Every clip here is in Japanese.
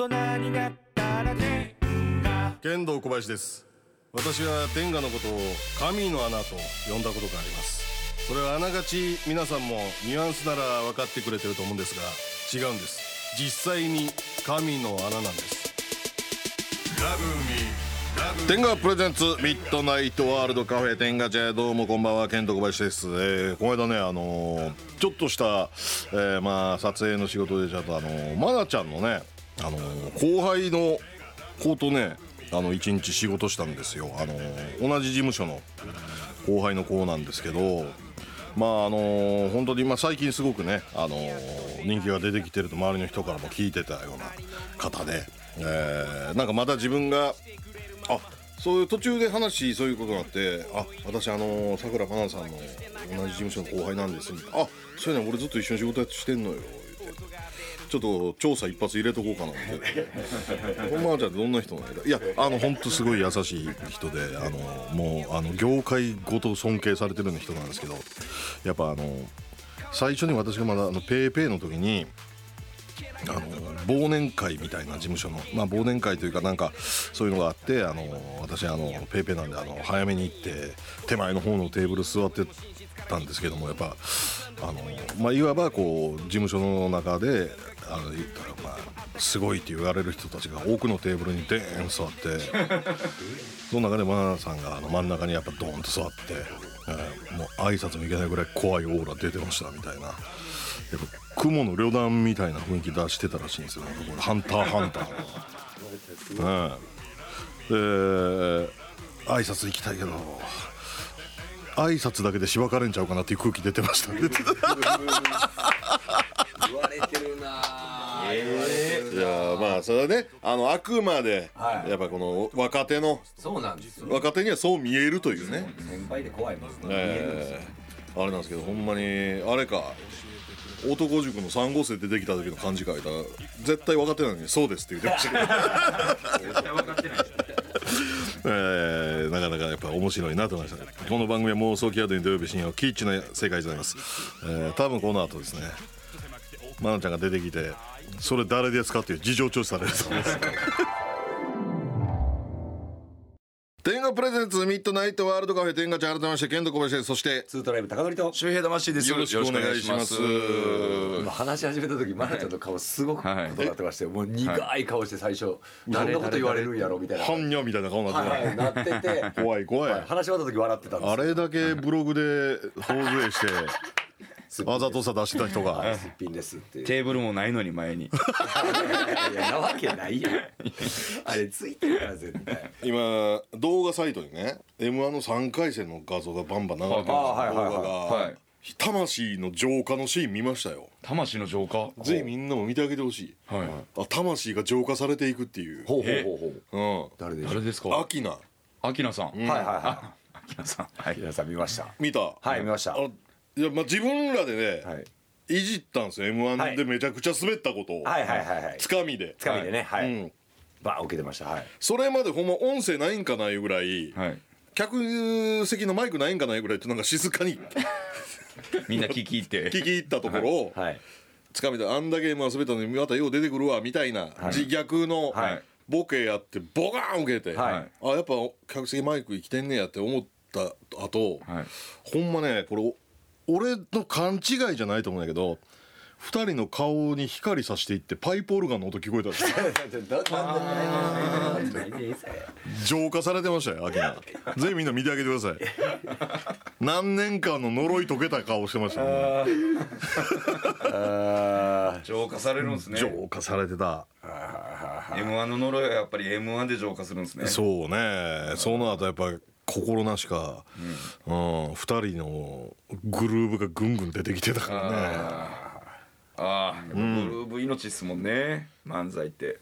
人になったら天下。 剣道小林です。私は天下のことを神の穴と呼んだことがあります。それはあながち皆さんもニュアンスなら分かってくれてると思うんですが、違うんです。実際に神の穴なんです。天下プレゼンツミッドナイトワールドカフェ天下茶屋、どうもこんばんは、剣道小林です。この間ねちょっとした、撮影の仕事でちょっとマナちゃんのね後輩の子とね一日仕事したんですよ。同じ事務所の後輩の子なんですけど、本当に最近すごくね人気が出てきてると周りの人からも聞いてたような方で、なんかまた自分がそういう途中でそういうことになって、私さくらまなさんの同じ事務所の後輩なんですみたいな、そういうの俺ずっと一緒に仕事してんのよ言って、ちょっと調査一発入れとこうかなってまあじゃあどんな人なんだ。いや本当すごい優しい人で、もう業界ごと尊敬されてるような人なんですけど、やっぱ最初に私がまだペイペイの時に忘年会みたいな事務所の、忘年会というかなんかそういうのがあって、私ペイペイなんで早めに行って手前の方のテーブル座ってたんですけども、やっぱいわばこう事務所の中で言ったらすごいって言われる人たちが奥のテーブルにデーン座ってその中でマナさんが真ん中にやっぱドーンと座って、もう挨拶もいけないぐらい怖いオーラ出てましたみたいな、やっぱ雲の旅団みたいな雰囲気出してたらしいんですよ、ハンターハンターの、挨拶行きたいけど挨拶だけでしばかれんちゃうかなっていう空気出てましたね言われてるな。 いやそれはねあくまでやっぱこの若手のそうなんですよ。 若手にはそう見えるというね、 先輩で怖いもんね。 あれなんですけど、ほんまにあれか男塾の3号生出てきた時の漢字書いたら絶対分かってないのにそうですって言ってましたけど絶対分かってないなかなかやっぱ面白いなと思いましたね。この番組は妄想キャドに土曜日深夜キッチンの世界でございます。多分この後ですねマナちゃんが出てきてそれ誰ですかっていう事情聴取されると思います天下プレゼンツミッドナイトワールドカフェ天下茶屋、改めまして剣道小林です。そしてツートライブ高典と周平魂です。 よろしくお願いします。 今話し始めた時マナちゃんの顔すごくことになってまして、もう苦い顔して最初どんなこと言われるんやろみたいな、 はんにゃみたいな顔になってなってて怖い怖い、 話し終わった時笑ってたんですあれだけブログで頬杖してあざとさ出してた人がすっぴんですってテーブルもないのに前にいやなわけないやんあれついてるから絶対。 今動画サイトにね M1 の3回戦の画像がバンバン流れてるんですよ、動画が、魂の浄化のシーン見ましたよ。 魂の浄化、 ぜひみんなも見てあげてほしい、魂が浄化されていくっていう。 ほう誰ですか。 アキナさん、 アキナさん、皆さん見ました。 見た。 はい見ました。 いや自分らでね、いじったんですよ M1 でめちゃくちゃ滑ったことを、つかみでね、バー受けてました。 それまでほんま音声ないんかないぐらい、客席のマイクないんかないぐらいってなんか静かにみんな聞き入ったところを、つかみであんだけ滑ったのにまたよう出てくるわみたいな自虐のボケやってボカーン受けて、やっぱ客席マイク生きてんねやって思った後、ほんまねこれ俺の勘違いじゃないと思うんだけど、2人の顔に光さしていってパイプオルガンの音聞こえたんですよ浄化されてましたよアキナ。ぜひみんな見てあげてください何年間の呪い解けた顔してましたね浄化されるんですね。 浄化されてた。 M1 の呪いはやっぱり M1 で浄化するんですね。 そうね、その後やっぱ心なしか、2人のグルーブがぐんぐん出てきてたからね。 やっぱグルーブ命っすもんね、漫才って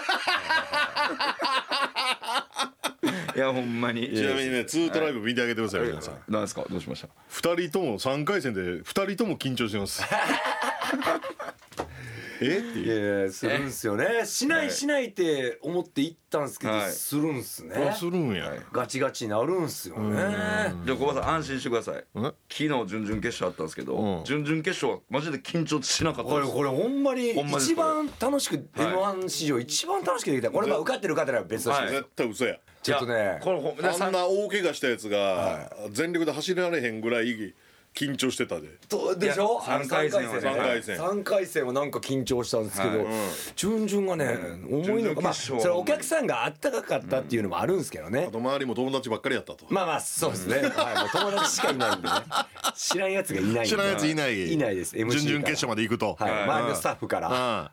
いやほんまに。 ちなみにねツートライブ見てあげてください皆さん。 何ですか、どうしました。 2人とも3回戦で2人とも緊張してますっていう。 いやするんすよね。しないって思って行ったんすけど、するんすね。 するんや。 ガチガチになるんすよね。 じゃあ小林さん安心してください。昨日準々決勝あったんですけど、準々決勝はマジで緊張しなかったです。 これほんまに一番楽しく M1 史上一番楽しくできた。これ受かってる受かってないは別として、 絶対嘘や。 ちょっとね、 あんな大怪我したやつが全力で走られへんぐらい緊張してたで。 でしょ。 3回戦は 3回戦はなんか緊張したんですけど、準々がね思いのまあそれお客さんがあったかかったっていうのもあるんですけどね。 あと周りも友達ばっかりやったと。 まあそうですね。はい、もう友達しかいないんでね。知らんやつがいないんで。 知らんやついない。 いないです。MC 準々決勝まで行くと。 はい。周りのスタッフから。はい。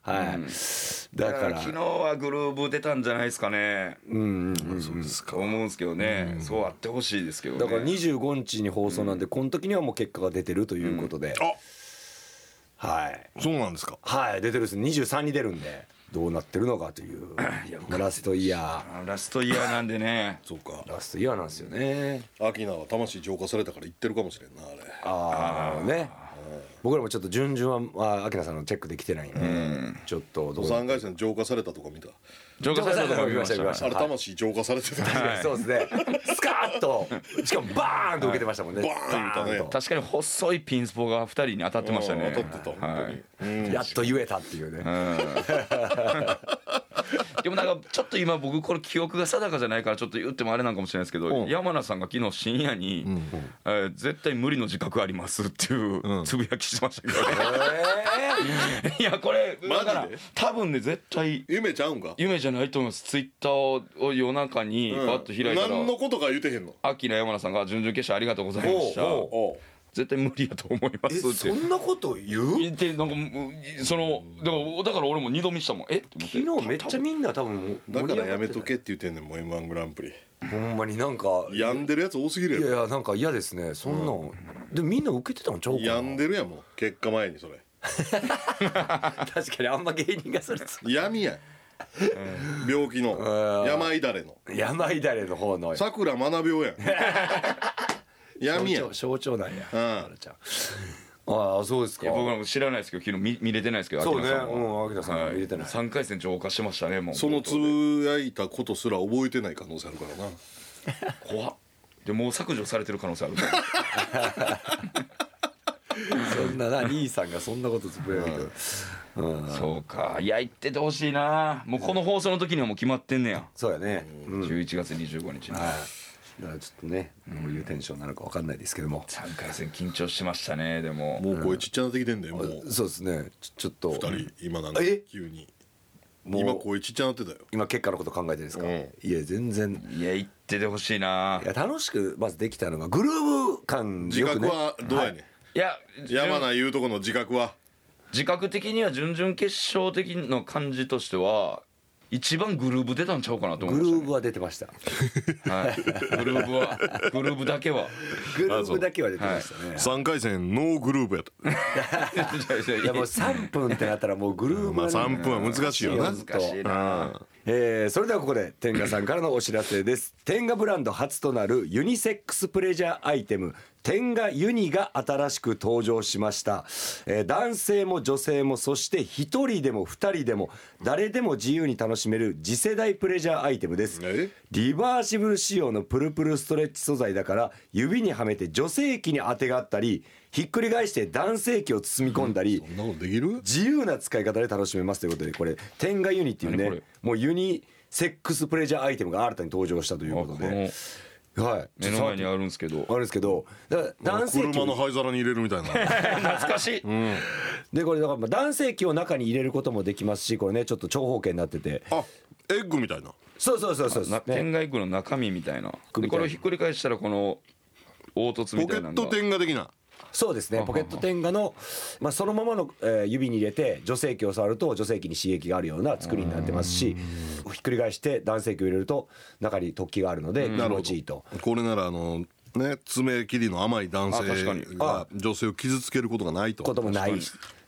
だから昨日はグルーブ出たんじゃないですかね。 そうですか。 思うんですけどね。そうあってほしいですけどね。 だから25日に放送なんで、この時にはもう結果が出てるということで。はい。 そうなんですか。 はい、出てるです。23に出るんで。どうなってるのかというラストイヤー。ラストイヤーなんでね。 そうか。 ラストイヤーなんですよね。 アキナは魂浄化されたから言ってるかもしれんなあれ。 ああね。僕らもちょっと順々はアキナさんのチェックできてないんで、ちょっとどう。 3回戦浄化されたとか見た。 浄化されたとか見ました。 あれ魂浄化されてた。 そうですね。スカーッとしかもバーンと受けてましたもんね。 バーンとね。 確かに細いピンスポが2人に当たってましたね。 当たってた本当に。 やっと言えたっていうね。 でもなんかちょっと今僕これ記憶が定かじゃないからちょっと言ってもあれなんかもしれないですけど、山名さんが昨日深夜に絶対無理の自覚ありますっていうつぶやきしてましたけどね。いやこれだから多分ね絶対夢ちゃうんか。 夢じゃないと思います。ツイッターを夜中にパッと開いたら何のことか言うてへんの。 アキナ山名さんが準々決勝ありがとうございました。絶対無理やと思いますって。 そんなこと言う？ 言ってなんかそのだから俺も二度見したもん。昨日めっちゃみんな多分だからやめとけって言ってんねんもう M1 グランプリ。 ほんまになんか病んでるやつ多すぎるやろ。 いやなんか嫌ですねそんな。でみんな受けてたんちゃうかな。 病んでるやもん結果前にそれ。 確かにあんま芸人がそれ闇や。病気の病だれの方のさくら学病やん。闇や象徴なんや。 ああそうですか。 僕らも知らないですけど昨日見れてないですけど。 そうね。秋田さん見れてない。 3回戦浄化してましたね。もうそのつぶやいたことすら覚えてない可能性あるからな。 怖っ。でもう削除されてる可能性ある。 そんな兄さんがそんなことつぶやいてる。 そうか。いや言っててほしいな。もうこの放送の時にはもう決まってんねや。 そうやね。 11月25日に。 だからちょっとねどういうテンションなのか分かんないですけども。 3回戦緊張しましたね。でももう声ちっちゃなってきてんだよもう。 そうですね。ちょっと 2人今なんか急に今声ちっちゃなってたよ。 今結果のこと考えてるんですか。いや全然。 いや言っててほしいな。 いや楽しくまずできたのがグルーヴ感。 自覚はどうやねん。いや山名言うとこの自覚は。 自覚的には準々決勝的の感じとしては一番グルーブ出たんちゃうかなと思いました、ね。 グルーブは出てました。 はい。グルーブだけはグルーブだけは出てましたね。 3回戦ノーグルーブやった。 いやもう3分ってなったらもうグルーブは、 3分は難しいよな。 難しいな。 それではここで天賀さんからのお知らせです。天賀ブランド初となるユニセックスプレジャーアイテム天賀ユニが新しく登場しました。男性も女性もそして1人でも2人でも誰でも自由に楽しめる次世代プレジャーアイテムです。リバーシブル仕様のプルプルストレッチ素材だから指にはめて女性器に当てがあったりひっくり返して男性器を包み込んだり、 そんなことできる？ 自由な使い方で楽しめますということで、これ天賀ユニっていうねもうユニセックスプレジャーアイテムが新たに登場したということで、はい、 目の前にあるんですけど、 だから男性器車の灰皿に入れるみたいな。 懐かしい。 でこれだから男性器を中に入れることもできますし、これねちょっと長方形になってて、 エッグみたいな。 そう天賀エッグの中身みたいな。でこれをひっくり返したらこの凹凸みたいなのがポケット天賀的な。 そうですね。ポケット天賀の、そのままの、指に入れて女性器を触ると女性器に刺激があるような作りになってますし、ひっくり返して男性器を入れると中に突起があるので気持ちいいと。 これなら爪切りの甘い男性が女性を傷つけることがないと。 こともない。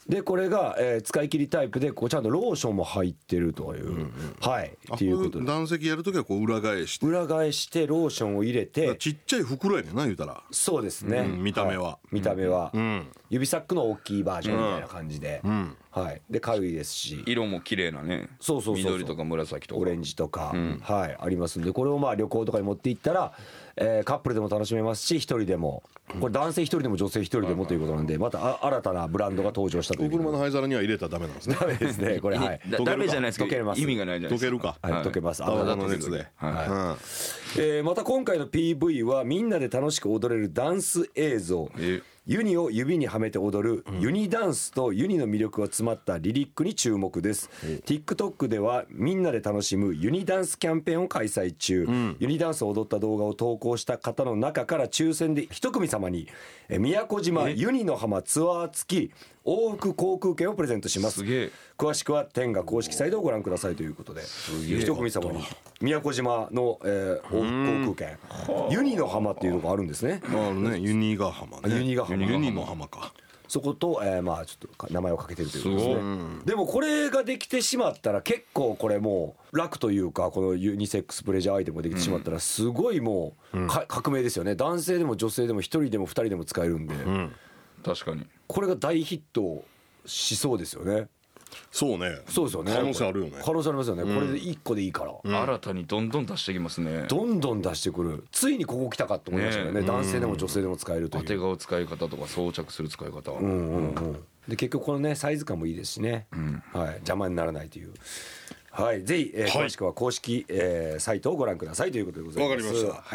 でこれが、使い切りタイプでこうちゃんとローションも入ってるという、はいっていうことで断石やるときはこう裏返して裏返してローションを入れてちっちゃい袋やねんな言うたらそうですね、 見た目は見た目は、 ん指サックの大きいバージョンみたいな感じで、はい、で軽いですし色も綺麗なね。 そう緑とか紫とかオレンジとか、はいありますんでこれをまあ旅行とかに持って行ったら、カップルでも楽しめますし一人でもこれ男性一人でも女性一人でもということなんでまた新たなブランドが登場したといおうことで車の灰皿には入れたらダメなんですねダメですねこれはいダメじゃないですけど溶けます意味がないじゃないですか。 溶けるかはい溶けます泡の熱でまた今回の PV はみんなで楽しく踊れるダンス映像ユニを指にはめて踊るユニダンスとユニの魅力が詰まったリリックに注目です、TikTok ではみんなで楽しむユニダンスキャンペーンを開催中、ユニダンスを踊った動画を投稿した方の中から抽選で一組様に宮古島ユニの浜ツアー付き往復航空券をプレゼントします。 すげえ。 詳しくは天が公式サイトをご覧くださいということで一組様に宮古島の、往復航空券ユニの浜っていうのがあるんですね。 あるねユニガ浜ねユニガ浜ユニの浜かそこと、まあちょっと名前をかけてるということですね。でもこれができてしまったら結構これもう楽というかこのユニセックスプレジャーアイテムができてしまったらすごいもう、革命ですよね。男性でも女性でも一人でも二人でも使えるんで、 確かに。 これが大ヒットしそうですよね。 そうねそうですよね。 可能性あるよね可能性ありますよね。これで1個でいいから、 新たにどんどん出してきますね。 どんどん出してくる。ついにここ来たかと思いましたよね。男性でも女性でも使えるという。 当て顔使い方とか装着する使い方は、 で結局このねサイズ感もいいですしね、はい、邪魔にならないという。はい、ぜひ、詳しくは公式、サイトをご覧くださいということでございます。 わかりました。 はい。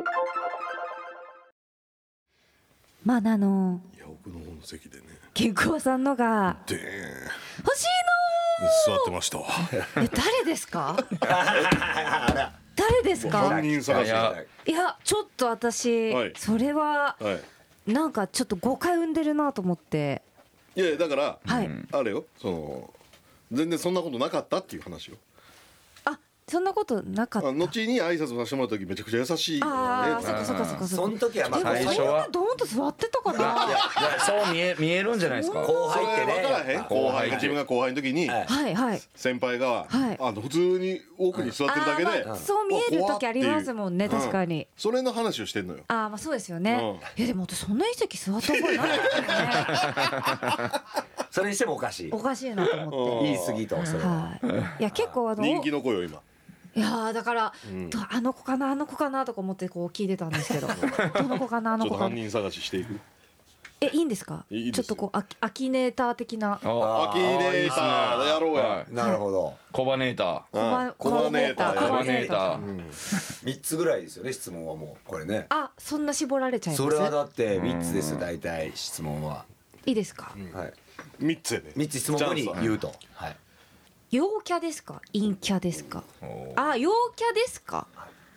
まあいや奥の方の席でね健康さんのがでーん欲しい座ってましたわのー。誰ですか？誰ですか？ 犯人探しいやちょっと私、 はいそれははいなんかちょっと誤解生んでるなと思って。 いやだからはいあれよその全然そんなことなかったっていう話よあそんなことなかった。 後に挨拶させてもらった時めちゃくちゃ優しいああそっかそっかそっかその時はまあでも最初はそんなドーンと座ってたかな。 そう見えるんじゃないですか。 後輩ってね分からへん後輩自分が後輩の時にはいはい。 先輩がはい普通に奥に座ってるだけでまあそう見える時ありますもんね確かに。 それの話をしてんのよああまあそうですよね。いやでも私そんな一席座った覚えないですよね。 それにしてもおかしい。 おかしいなと思って。 言い過ぎとそれは。 はい。いや結構人気の子よ今いやーだから、あの子かなあの子かなとか思ってこう聞いてたんですけどどの子かなあのちょっと子かな犯人探ししていくいいんですか？ いいですよちょっとこうアキネーター的なアキネーターやろうやなるほど。 コバネーター。 コバネーターコバネーター。 3つぐらいですよね質問はもうこれね。 あそんな絞られちゃいますそれはだって3つです大体質問は。 いいですか？ はい。 3つやね 3つ質問後に言うと。はい。 陽キャですか陰キャですか？あ陽キャですか？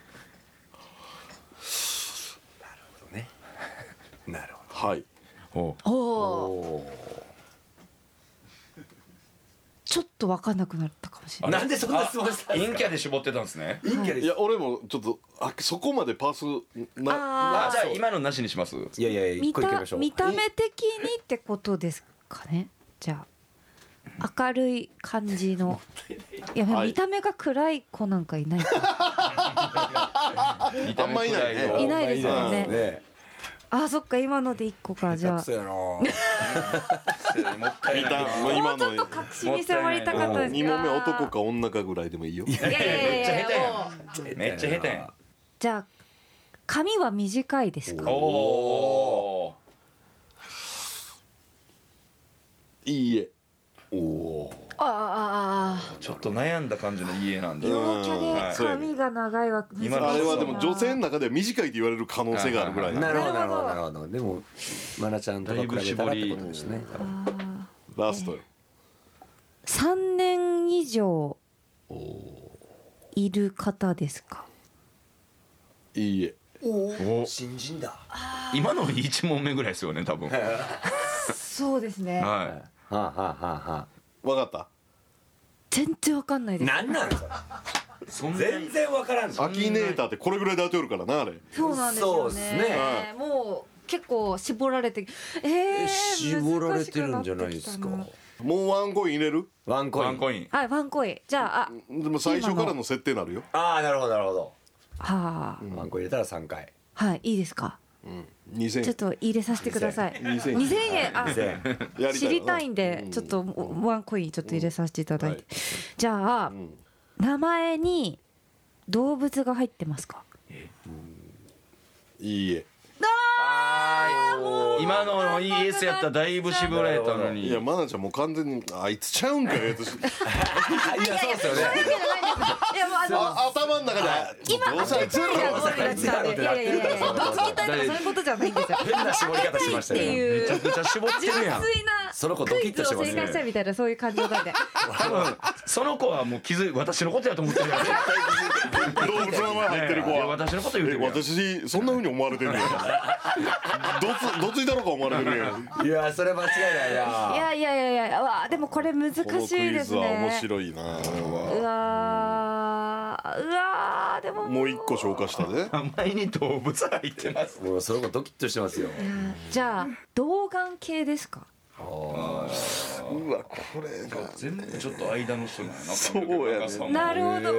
なるほはいおおおちょっと分かんなくなったかもしれど。 ない。 なんでそんな質問したんですか。 陰キャで絞ってたんですね。 陰キャです。 いや俺もちょっとそこまでパスあじゃあ今のなしにします。 いやいや一個いきましょう。 見た目的にってことですかね。じゃあ明るい感じのいや、見た目が暗い子なんかいないかあんまいないねいないですよね。 ね。 あそっか今ので1個かじゃあそうやな。 もったいない。 も今のうちょっと確信に迫りたかったです 2問目男か女かぐらいでもいいよいやいやいやいやもうめっちゃ下手やん。 じゃあ髪は短いですか？ おお。 いいえあちょっと悩んだ感じの家なんで。 陽キャで髪が長いは今あれはでも女性の中では短いと言われる可能性があるぐらいなるほどなるほどなるほど。でもマナちゃんとか比べたらってことですね。 ラストよ 3年以上いる方ですか？ いいえ新人だ。 今の1問目ぐらいですよね多分。 そうですね。 ははあはあはあはあ。 分かった全然わかんないです。 なんなんそれ。 そんな全然わからんぞ。 アキネーターってこれぐらいで当てよるからなあれそうなんですよね。 そうっすねも結構絞られて絞られてるんじゃないですか。 もうワンコイン入れる？ ワンコイン。 ワンコイン。 はいワンコインじゃあでも最初からの設定なるよ。 ああなるほどなるほど。 はあ、 ワンコイン入れたら3回。 はいいいですか。 2000 ちょっと入れさせてください。2000円 2000 知りたいんでちょっとワンコインちょっと入れさせていただいて、じゃあ、名前に動物が入ってますか？ いいえ。 今の ES やったらだいぶ絞られたのに。 いやマナちゃんもう完全にあいつちゃうんかよ私。 いやそうですよね。 いやもう頭の中で今どうせあいつやろいやどつきたいとかそういうことじゃないんですよ。 変な絞り方しましたってよ。 いうめちゃくちゃ絞って純粋るやん。 なその子ドキッとしてますねクイズを正解したいみたいなそういう感情なんで。 多分その子はもう私のことやと思ってるやん。 動物の名前入ってる子いやは。 私のこと言うてるやん。 私そんな風に思われてるねん。どついたのか思われてるやん。 いやそれ間違いないな。 いやわあでもこれ難しいこのクイですズは面ね。 白いな。 うわーでももう一個消化したで。 名前に動物入ってます。 もうその子ドキッとしてますよ。 じゃあ童顔系ですか？ うわこれが。 全部ちょっと間の人なんやな。 そうやねなるほど。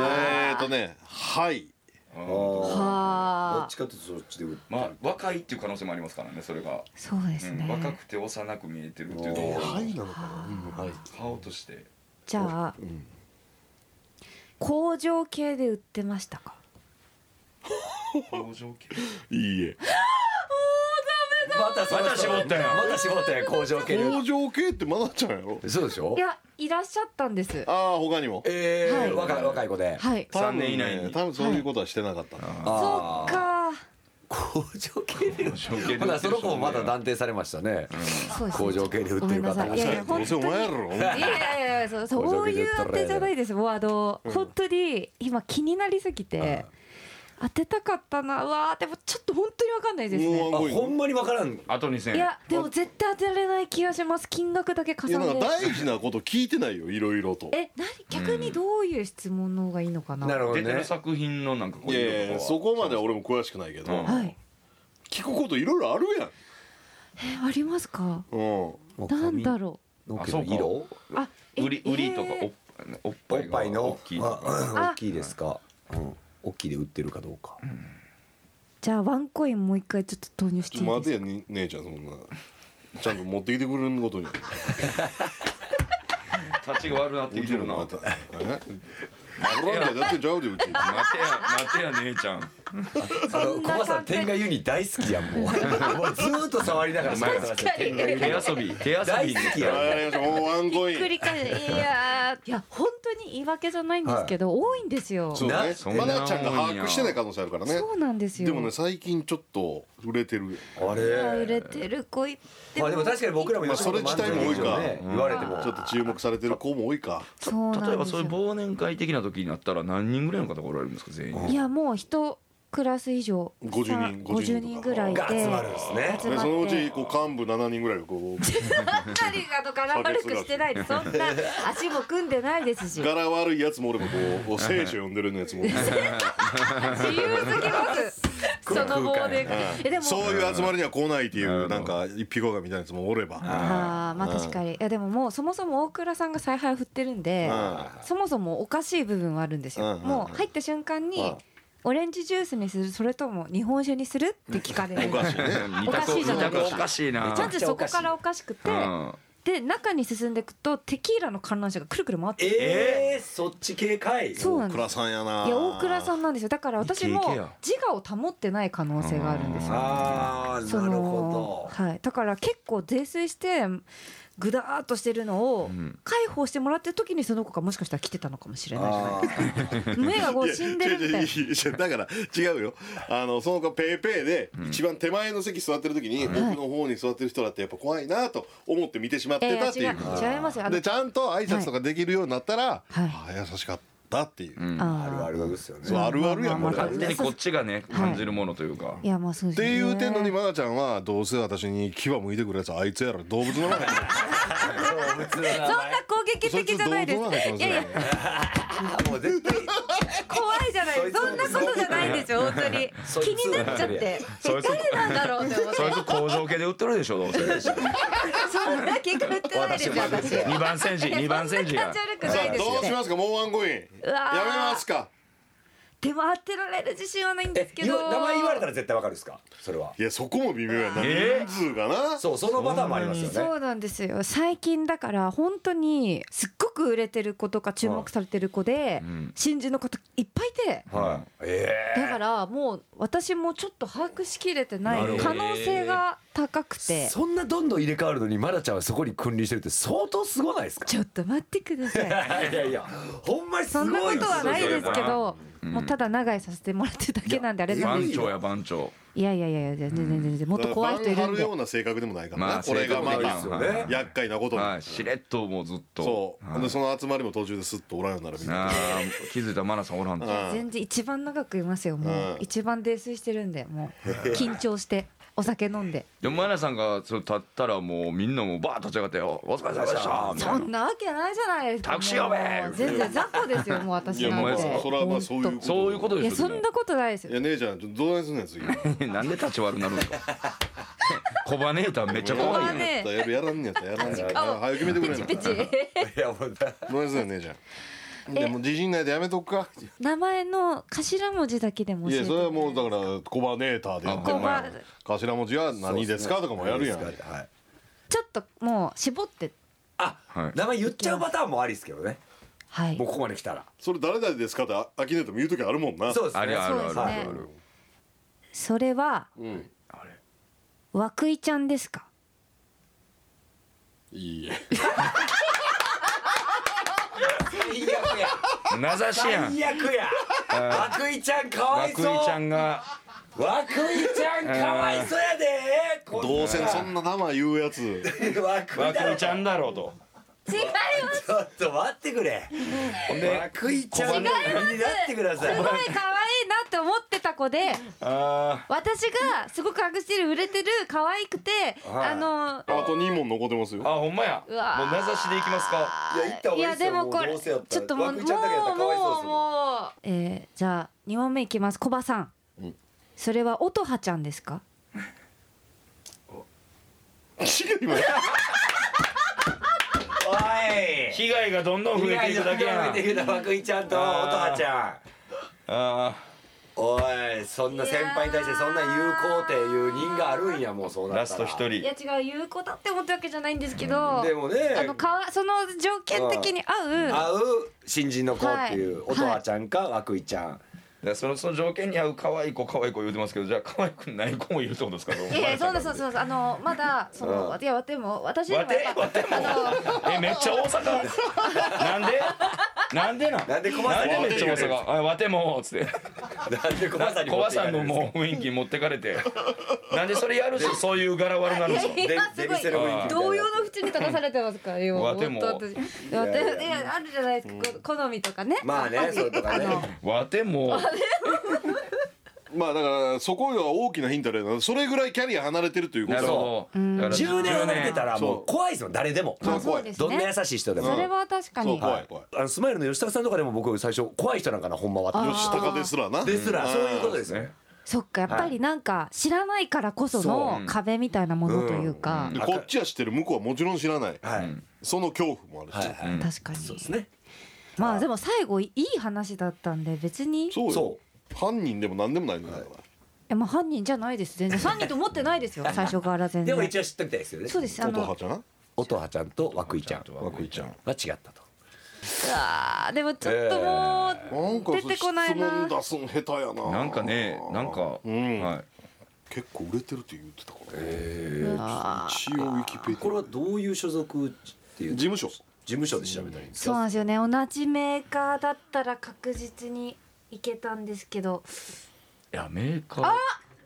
はい。 どはあっちかというとそっちで打って。 まあ若いっていう可能性もありますからね。それが、 そうですね。 若くて幼く見えてるっていうところ。 はいなのかな。はい。 顔として。 じゃあ工場系で売ってましたか？ 工場系。 いいえ。 またその人また絞ったよまた絞ったよ工場系で。 工場系ってマナちゃんやろ。 そうでしょい。やいらっしゃったんです。 ああ他にも。 はい若い子で。 はい。 3年以内に。 多分そういうことはしてなかったな。 そっか。 工場系で。 工場系でほなその子もまだ断定されましたね。 そうですね工場系で売ってる方ごめんなさい。いやいやどうせお本当に。 前やろ。 いやそういう当てじゃないですワード。本当に今気になりすぎて当てたかったな。うわーでもちょっと本当にわかんないですね。 あほんまにわからん。 あと2000。 いやでも絶対当てられない気がします。金額だけいやなん重ねか大事なこと聞いてないよいろいろと。 逆にどういう質問の方がいいのかな。 なるほどね出てる。作品のなんかこういやいいうやそこまでは俺も詳しくないけど、 はい。 聞くこといろいろあるやん。 ありますか？なんだろのあそうか色。 う。あ売りとかおっおっぱいがぱいの大きいとか。 大きいですか。大きいで売ってるかどうか。 じゃあワンコインもう一回ちょっと投入していいですか？ 待てや姉ちゃんそんなちゃんと持ってきてくれることに。 立ちが悪なってきてるな。 また。俺らだってちゃうでうち。 待てや姉ちゃん。 小松さん天下ユニ大好きやんもう。もうずーっと触りながら喋ってましたよ。天下ユニ手遊び大好きやん。 わかりましたもうワンコイン。 繰り返しいや本当に言い訳じゃないんですけど、多いんですよ。 そうねそんなマナちゃんが把握してない可能性あるからね。 そうなんですよ。 でもね最近ちょっと売れてる。 あ売れれ。 てる子いてまあでも確かに僕らもまあそれ自体も多いか言われてもちょっと注目されてる子も多いか。 そうなんですよ。 例えばそういう忘年会的な時になったら何人ぐらいの方がおられるんですか全員。 いやもう一クラス以上 50人 50人ぐらいでが集まるんですね集まってでそのうちこう幹部7人ぐらいがこう何がとか悪くしてないです。そんな足も組んでないですし。 柄悪いやつも俺もこう聖書読んでるやつも自由すぎます。その忘年会。でもそういう集まりには来ないっていうなんか一匹狼みたいなやつもおれば。 まあ確かに。いやでももうそもそも大倉さんが采配を振ってるんで、そもそもおかしい部分はあるんですよ。もう入った瞬間にオレンジジュースにするそれとも日本酒にするって聞かれる。 おかしいね。 おかしいじゃないですか。 おかしいな。 ちゃんとそこからおかしくて、で中に進んでいくとテキーラの観覧車がくるくる回ってそっち系かい。 そうなんです。 倉さんやな。 いや大倉さんなんですよ。だから私もイケイケや自我を保ってない可能性があるんですよ。 ああなるほど。 はい。だから結構泥酔してぐだーっとしてるのを解放してもらってる時にその子がもしかしたら来てたのかもしれないじゃないですか。目がこう死んでるみたいな。 だから違うよ。その子ペーペーで一番手前の席座ってる時に僕の方に座ってる人だってやっぱ怖いなと思って見てしまってたっていう。 違いますよ。 でちゃんと挨拶とかできるようになったら、 はい優しかったっていう。 あるあるですよね。 そうあるあるやんこれ。 勝手にこっちがね感じるものというか。 いやまあそうですね。 って言うてんのにマナちゃんはどうせ私に牙向いてくるやつあいつやろ動物の名前。 そんな攻撃的じゃないです。いやいやもう絶対怖いじゃないです。そんなことじゃないんでですよ本当にそいつ気になっちゃってそいつ誰なんだろうって思ってそいつ工場系で売ってるでしょどうせそんな気が売ってないですよ私 2番煎じ2番煎じがそんな感じ悪くさあないですよどうしますかもうワンコインうわーやめますか。 でも当てられる自信はないんですけど名前言われたら絶対わかるんですかそれは。 いやそこも微妙やな、人数がな。 そうそのパターンもありますよね。 そうなんですよ最近だから本当にすっごく売れてる子とか注目されてる子で新人の子といっぱいいてはいだからもう私もちょっと把握しきれてななるほどい可能性が高くてそんなどんどん入れ替わるのにまなちゃんはそこに君臨してるって相当すごないですか。 ちょっと待ってくださいいやいやほんまにすごいそんなことはないですけどうんもうただ長居させてもらってるだけなんであれなんですけど番長や番長いやいやいや全然もっと怖い人いるんで番張るような性格でもないからな、 まあこれがま性格たですよね厄介なことに、 はいしれっともうずっとそう、 はいでその集まりも途中ですっとおらんようになるみたいな。 あー気づいたらマナさんおらんとうん全然一番長くいますよもう一番泥酔してるんでもう緊張してお酒飲んででもマナさんがそれ立ったらもうみんなもバーッ立ち上がってよお疲れ様でしたみたいなそんなわけないじゃないですかタクシー呼べもう全然雑魚ですよもう私なんいやてまあそれはまあそういうほんことそういうこといやですよそんなことないですよいや姉ちゃんちょっとどうすんねん次なんで立ち悪くなるんですかコバネーターめっちゃ怖いよコバネやらんねやったらやらんねや顔早く決めてくれなペチペチいやもうだどうすんねん姉ちゃんでも自信ないでやめとくか。 名前の頭文字だけでも教えていやそれはもうだからコバネーターでやってもコバ頭文字は何ですかとかもやるやん。 はいちょっともう絞ってあはい名前言っちゃうパターンもありですけどねはいもうここまで来たらそれ誰々ですかってアキネートも言う時あるもんな。 そうですねあるあるあるそうですねあるそれはうん和久井ちゃんですかいいえ最悪や名指しやん最悪や和久井ちゃんかわいそう涌井ちゃんが和久井ちゃんかわいそうやでこんなどうせそんな名前言うやつ和久井だろ涌井ちゃんだろうと違いますちょっと待ってくれほんで和久井ちゃんになってくださいすごい可愛いなって思ってた子であ私がすごく隠してる売れてる可愛くてはいあと2問残ってますよ。 ーあほんまやもううわー名指しでいきますかいや行った方がいいですよいやでもこれもうどうせやったらちょっともう和久井ちゃんだけやったらかわいそうですよもうじゃあ2問目いきますコバさんそれは音羽ちゃんですか違います。 おい被害がどんどん増えていくだけやん増えていくな和久井ちゃんとあー音羽ちゃんあおいそんな先輩に対してそんな有効っていう人があるんやもうそうなったらラスト1 いや人違う言う子だって思ったわけじゃないんですけどでもねその条件的に合う会う新人の子っていうはい音羽ちゃんか和久井ちゃんでその条件に合う可愛い子言うてますけどじゃあ可愛くない子もいるってことですかいやいやそうですそうですそうですまだそのいやでも私でもやっぱめっちゃ大阪なんでなんで小バさんにめっちゃ大阪わてもつってなんで小バさんに小バさんのもう雰囲気持ってかれてなんでそれやるしそういう柄悪なるんですかいやデビセル雰囲気みたいな同様の縁に立たされてますからよわても本当私いやあるじゃないですか好みとかねまあねそうとかねわてもまあだからそこが大きなヒントでそれぐらいキャリア離れてるということなるはほどだから 10年離れてたらそうもう怖いですよ誰でもまあそうですどんなね優しい人でもそれは確かそうに怖い怖い。 スマイルの吉高さんとかでも僕最初怖い人なんかなほんまは吉高ですらな。 ですらそういうことですねそっかやっぱりなんか知らないからこその壁みたいなものというかでこっちは知ってる向こうはもちろん知らない。 はいその恐怖もあるし。 はいはい確かにそうですねまあでも最後いい話だったんで別にそうよそ。 犯人でも何でもないんだから。 まあ犯人じゃないです全然犯人と思ってないですよ最初から全でも然一応知っときたいですよねそうです音羽ちゃん、 音羽ちゃんと和久井ちゃん和久井ちゃん。 は違ったとでもちょっともなんか出てこないな質問出すん下手やな。 なんかねなんかうんはい結構売れてるって言ってたから。 うわ一応ウィキペディア。 これはどういう所属っていう事務所。 事務所で調べたらいいんですかそうなんですよね同じメーカーだったら確実にいけたんですけどいやメーカー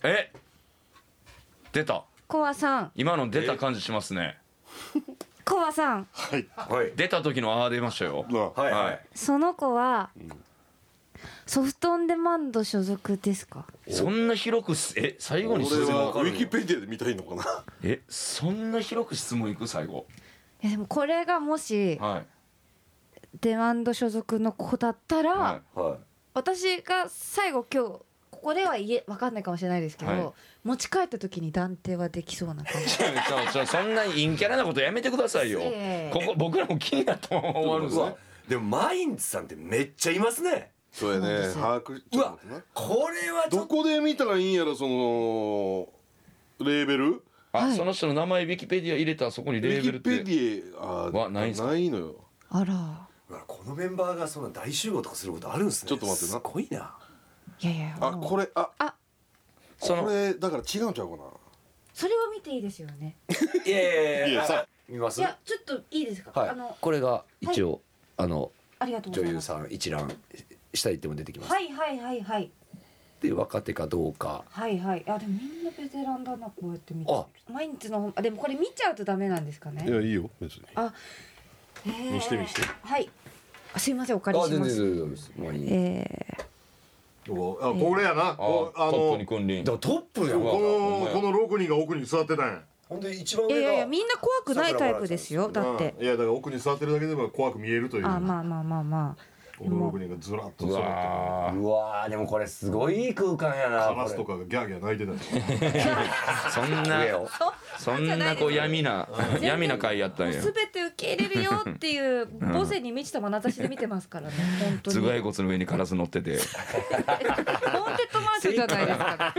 出たコアさん今の出た感じしますねコアさんはい。 はい出た時のああ出ましたよなはいはいその子はソフトオンデマンド所属ですかそんな広く最後に質俺は問ウィキペディアで見たいのかな。 そんな広く質問いく最後いやでもこれがもしはいデマンド所属の子だったら、 はいはい私が最後今日ここではわかんないかもしれないですけど、 はい持ち帰った時に断定はできそうな感じ。 そんな陰キャラなことやめてくださいよ。ここ僕らも気になったまま終わるんですね。 でもマインズさんってめっちゃいますね。 そうやね把握うわこれはちょどっとこで見たらいいんやろそのレーベルはいその人の名前ウィキペディア入れたらそこにウレーベルっィキペデてィアはないんすかないのよあら。 うわこのメンバーがそんな大集合とかすることあるんですね。 ちょっと待ってなすごいな。 いやいや。もうこれそのこれだから違うんちゃうかなそれは見ていいですよね。 いやいやいやいやさ見ますいやちょっといいですか。 はいこれが一応ありがとうございます。 女優さん一覧下行っても出てきます。 はいはいはいはいで若手かどうか。 はいはい。あでもみんなベテランだなこうやって見て。毎日のでもこれ見ちゃうとダメなんですかね。 いやいいよ別に見して見してはい。すいませんお借りします。 全然もういい。 これやなトップに君臨。 だからトップやん。 この6人が奥に座ってたんやほんで一番いやい上がやいやみんな怖くないタイプですよ。だって。 いやだから奥に座ってるだけでも怖く見えるというあまあまあまあまあ。 この6人がずらっとう座ってわうわーでもこれすごいいい空間やな。 カラスとかがギャーギャー泣いてたよーそんな上をそんなこう闇な回やったんや。 すべて受け入れるよっていう母性に満ちた眼差しで見てますからね。本当に。 頭蓋骨の上にカラス乗ってて。 ホーンテッドマンションじゃないですか。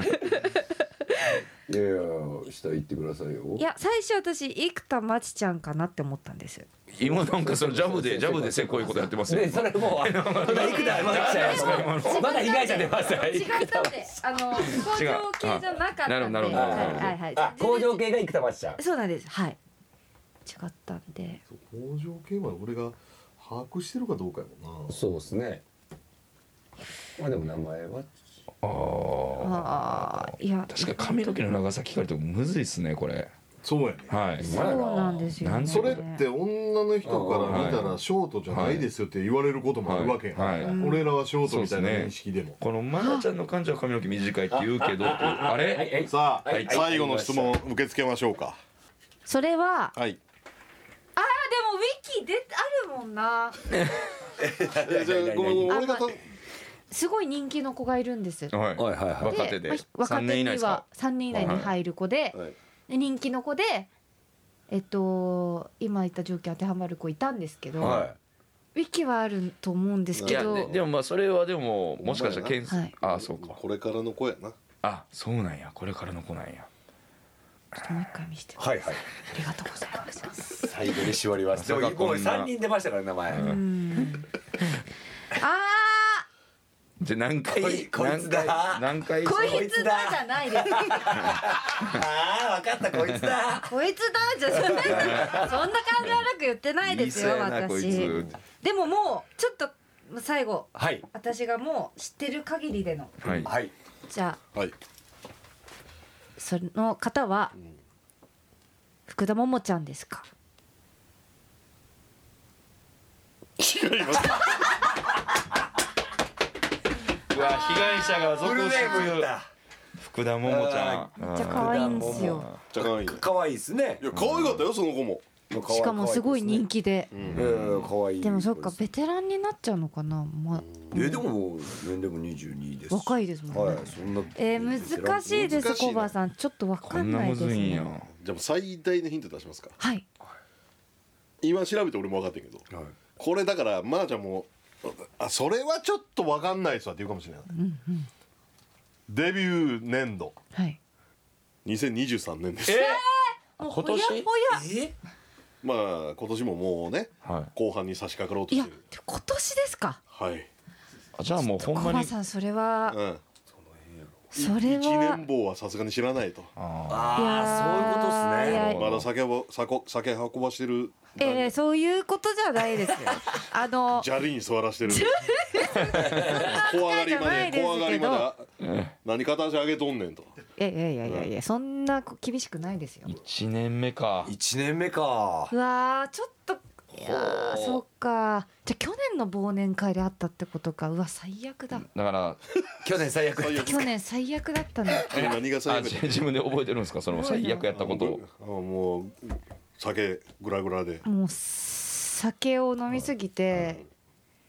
いやいや下行ってくださいよ。 いや最初私生田まちちゃんかなって思ったんですよ。 今なんかそのジャブでせこいことやってますよ。 ねそれもうまだ生田まだまだ被害者出ました。 違ったんで工場系じゃなかったんで。 なるほどはいはいはい。 あ工場系が生田まちちゃん。 そうなんですはい。違ったんで。 工場系まで俺が把握してるかどうかやもんなそうですね。まあでも名前はああいや確かに髪の毛の長さ聞かれてもむずいっすねこれ。 そうやねはい。 そうなんですよね。 それって女の人から見たらショートじゃないですよって言われることもあるわけやん、 はいはい俺らはショートみたいな認識でもこのマナちゃんの感じは髪の毛短いって言うけどあれさあ、 はい最後の質問受け付けましょうかそれははいでもウィキあるもんな。 じゃあごめん俺がすごい人気の子がいるんです。 はいはいはいはい若手で3 若手年以内ですかには3年以内に入る子で、 はいで人気の子で今言った条件当てはまる子いたんですけど、 はウィキはあると思うんですいやけど、 でもまあそれはでももしかしたら検はいあそうかこれからの子やなあそうなんやこれからの子なんや。 ちょっともう一回見せて。 はいはい。 ありがとうございます。 最後に絞ります。でももう3人出ましたから名前。 じゃ何回こいつだ何回こいつだじゃないです。 ああ分かったこいつだ。 こいつだじゃそんな感じ悪く言ってないですよ言いそうやなこい私。 つでももうちょっと最後はい私がもう知ってる限りでのはいはい。 じゃあはいその方は福田桃ちゃんですか。 違いますうわ被害者が続フルネーム言っ出た。 福田桃ちゃんめっちゃ可愛いんですよ。 じゃあ可愛いね可愛いですねい。や可愛かったよその子もしかもすごい人気で。 うん可愛い。 でもそっかベテランになっちゃうのかな。 でも年齢も22です。 若いですもんね。 はいそんな。 難しいです難しいなコバさんちょっとわかこんなんないですむずいんやね。 じゃあもう最大のヒント出しますかはい。 今調べて俺も分かってんけどはいこれだからまーちゃんもそれはちょっと分かんないっすわって言うかもしれない、デビュー年度はい。 2023年ですもう今年ほやほや。 まあ今年ももうねはい後半に差し掛かろうといやしてる今年ですか。 はい、 あじゃあもうほコんまにバさんそれはうん、 それ一は年坊はさすがに知らないとあああそういうことですね。 まだ酒運ばしてるそういうことじゃないですよ。 砂利に座らしてる小上がりまで小上がりまで何片足上げとんねんといやそんな厳しくないですよ。 1年目か 1年目か。 うわーちょっといやーそっか。じゃあ去年の忘年会であったってことか。うわ最悪だ。 だから去年最悪。 去年最悪だったんだ。 何が最悪だ自分で覚えてるんですかその最悪やったことをもう酒グラグラでもう酒を飲みすぎて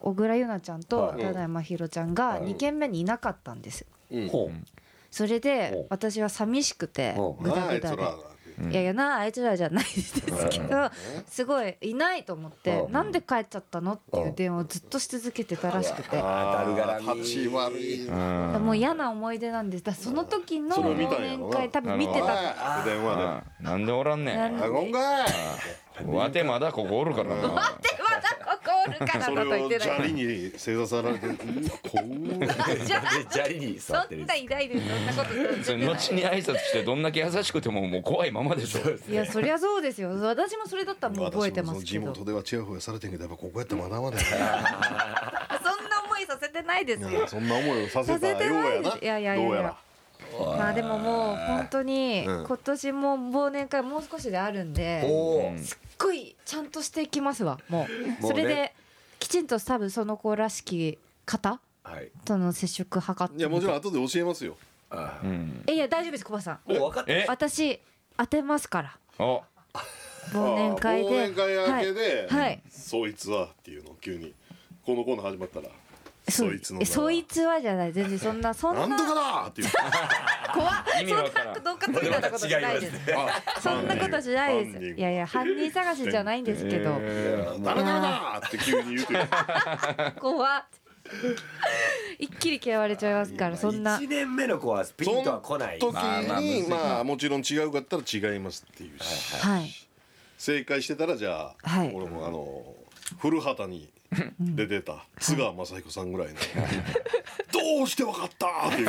小倉優奈ちゃんとはいただいまひろちゃんが2軒目にいなかったんです。 ほそれで私は寂しくてグダグダで。いやいやなあいつらじゃないですけどすごいいないと思ってなんで帰っちゃったのっていう電話をずっとし続けてたらしくてだるがらみ立ち悪いもう嫌な思い出なんです。だからその時のそれを見忘たんやろな年会多分見てた電話あなんでおらんねんであごんかいわてまだここおるからなまだここおるからそだと言っれを砂てない利に正座さられてこうじゃあ砂利にそ座ってるんな偉大ですそんなことそれ後に挨拶してどんだけ優しくてももう怖いままでしょいやそりゃそうですよ。私もそれだったらもう覚えてますけど地元ではチヤホヤされてんけどやっぱここやったらまだまだやそんな思いさせてないですよ。 そんな思いをさせたようさせてないやなです。いやいやいやいやどうやらまあでももう本当にうん今年も忘年会もう少しであるんでおーすっごいちゃんとしていきますわもう。それもうねできちんと多分その子らしき方はいとの接触図ってみて。 いやもちろん後で教えますようんいや大丈夫です小林さん。 もう分かってえ私当てますからあ忘年会で。 忘年会明けではいはいそいつはっていうのを急にこのコーナー始まったらそいつの名はそいつはじゃない全然そんななんとかだっていう怖っ意味わからんそんなどっかついたことしないです。そんなことしないです。いやいや犯人探しじゃないんですけど。 誰からだって急に言うてる怖っ一気に嫌われちゃいますからそんな。 1年目の子はピンとは来ないその時まあまあむずいにまあもちろん違うかったら違いますっていうしはい正解してたらじゃあはい俺も古畑に出てた津川雅彦さんぐらいのどうしてわかったっていう